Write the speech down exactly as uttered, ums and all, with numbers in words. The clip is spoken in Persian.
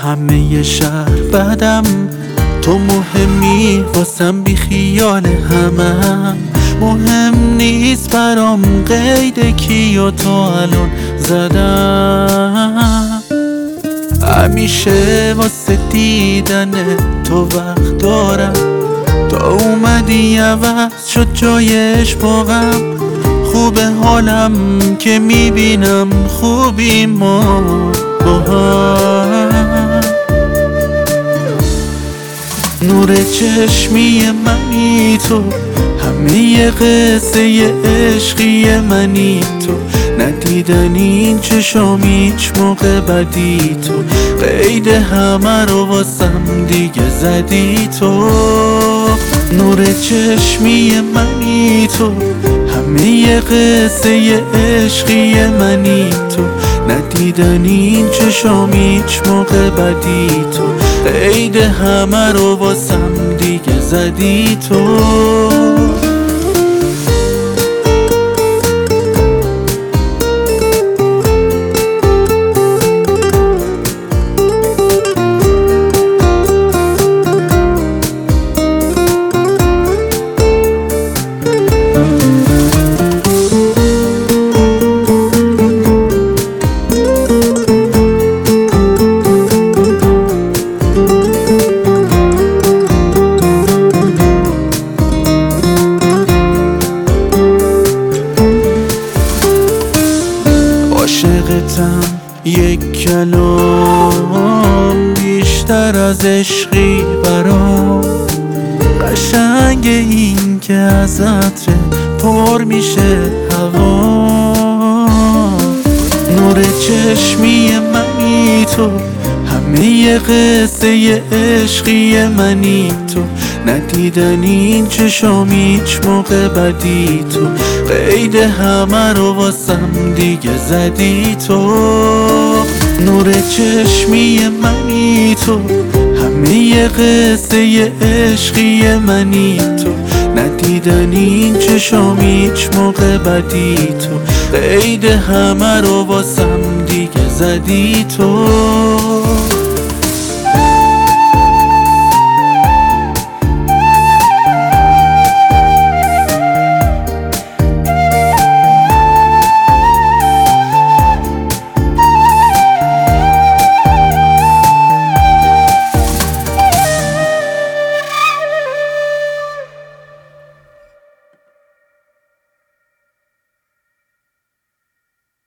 همه شهر بدم، تو مهمی واسم، بی خیال همم. مهم نیست برام قید کی و تو الان زدم. همیشه واسه دیدن تو وقت دارم، تا اومدی عوض شد جایش با غم. خوبه حالم که میبینم خوبی ما با هم. نور چشمی منی تو، همه قصه عشقی منی تو. ندیدن این چشام هیچ موقع بدی تو. قید همه رو واسم دیگه زدی تو. نور چشمی منی تو، همه قصه عشقی منی تو. ندیدن این چشام هیچ موقع بدی تو. قید همه رو واسم دیگه زدی تو. عاشقتم یک کلام بیشتر از عشقی برام. قشنگ این که از عطر پر میشه هوا. نور چشمی منی تو، همه قصه عشقی منی تو. ندیدن این چشام هیچ موقع بدی تو. قید همه رو واسم دیگه زدی تو. نور چشمی منی تو، همه قصه عشقی منی تو. ندیدن این چشام هیچ موقع بدی تو. قید همه رو واسم دیگه زدی تو.